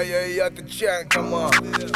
yeah, ты чай, come on.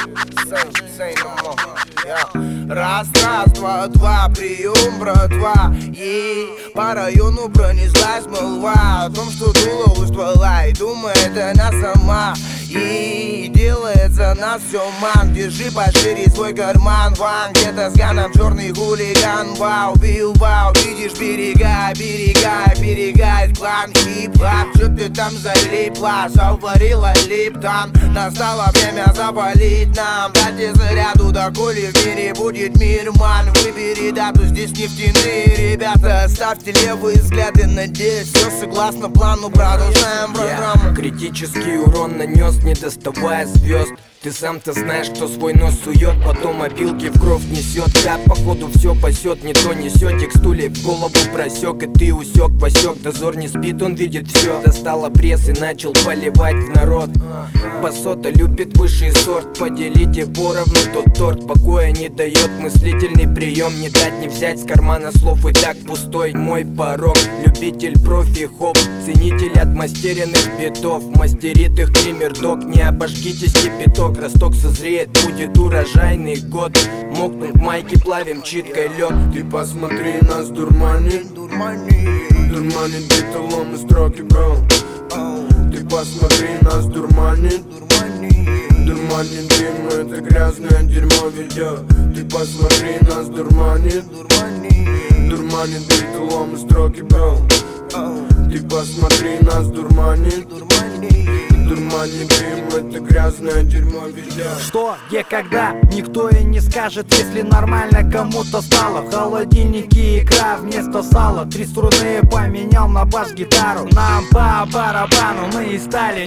Say no more, yeah. Раз, два, два, прием, братва. И по району пронеслась молва о том, что дула у ствола и думает она сама. И делает за нас все ман. Держи пошире свой карман, ван. Где-то с ганом черный хулиган. Вау, бил, вау, видишь берега, берегает клан хип-хап. Что ты там залипла, соварила липтон. Настало время заболеть нам. Дайте заряду, доколе в мире будет мир, ман. Выбери дату, здесь нефтяные ребята. Ставьте левые взгляды, надеюсь, все согласно плану. Продолжаем программу. Критический урон нанес, не доставая звезд. Ты сам-то знаешь, кто свой нос сует, потом опилки в кровь несет. Я походу все пасет, не то несет. Текстулей в голову просек, и ты усек, посек. Дозор не спит, он видит все. Достала пресс и начал поливать в народ. Басота любит высший сорт. Поделите поровну тот торт. Покоя не дает мыслительный прием. Не дать не взять с кармана слов и так пустой мой порог. Любитель профи хоп, ценитель отмастеренных битов. Мастерит их кримердок, не обожгитесь кипяток. Росток созреет, будет урожайный год. Мокнут майки, плавим читкой лед. Ты посмотри, нас дурманит. Дурманит битолом и строки, бро. Ты посмотри, нас дурманит. Дурманит дым, это грязное дерьмо ведет. Ты посмотри, нас дурманит. Дурманит битолом и строки, бро. Ты посмотри, нас дурманит. Дурманит дым, это грязное дерьмо ведет. Что, где, когда, никто и не скажет, если нормально кому-то стало. В холодильнике икра вместо сала. 3 струны поменял на бас-гитару. Нам по барабану мы и стали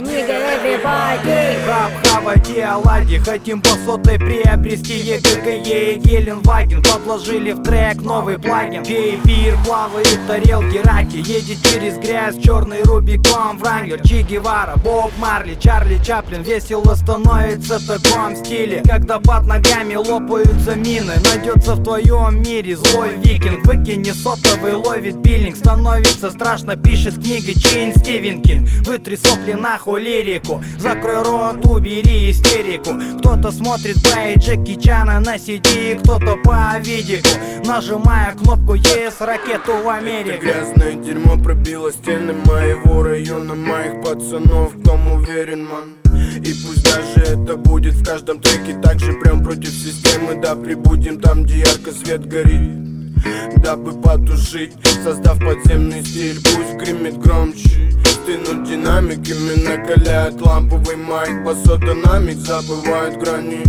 рап, хавать и оладьи. Хотим по сотой приобрести ЕГГЕ и Геленваген. Подложили в трек новый плагин. Пей пир, плавает тарелки раки. Едет через грязь черный Рубикон Врангер, Че Гевара, Боб Марли, Чарли Чаплин. Весело становится в таком стиле, когда под ногами лопаются мины. Найдется в твоем мире злой викинг. Выкини сотовый, ловит биллинг. Становится страшно, пишет книги Чейн Стивен Кинг. Вытри сопли нахуй лирику. Закрой рот, убери истерику. Кто-то смотрит бои Джеки Чана на CD, кто-то по видику, нажимая кнопку ЕС, ракету в Америку. Грязное дерьмо пробило стены моего района, моих пацанов, в том уверен, ман. И пусть даже это будет в каждом треке, так же прям против системы. Да, прибудем там, где ярко свет горит, дабы потушить, создав подземный стиль. Пусть гремит громче, стынут динамиками, накаляют ламповый майк. Басотонамик забывают грани,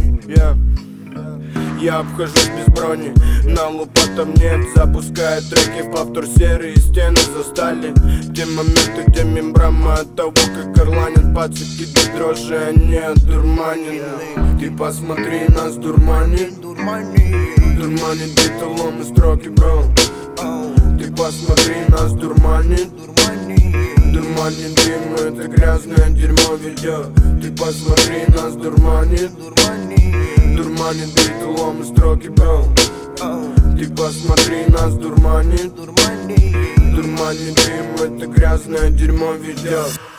Я обхожусь без брони, на лопатом нет. Запуская треки в повтор, серые стены застали. Те моменты, где мембрама от того, как горланят пацаки до дрожи, они одурманены. Ты посмотри, нас дурманит. Дурманит битолом и строки, бро. Ты посмотри, нас дурманит. Дурманит дым, это грязное дерьмо ведет. Ты посмотри, нас дурманит. Дурманит битолом и строки, бро. Ты посмотри, нас дурманит. Дурманит дым, это грязное дерьмо ведет.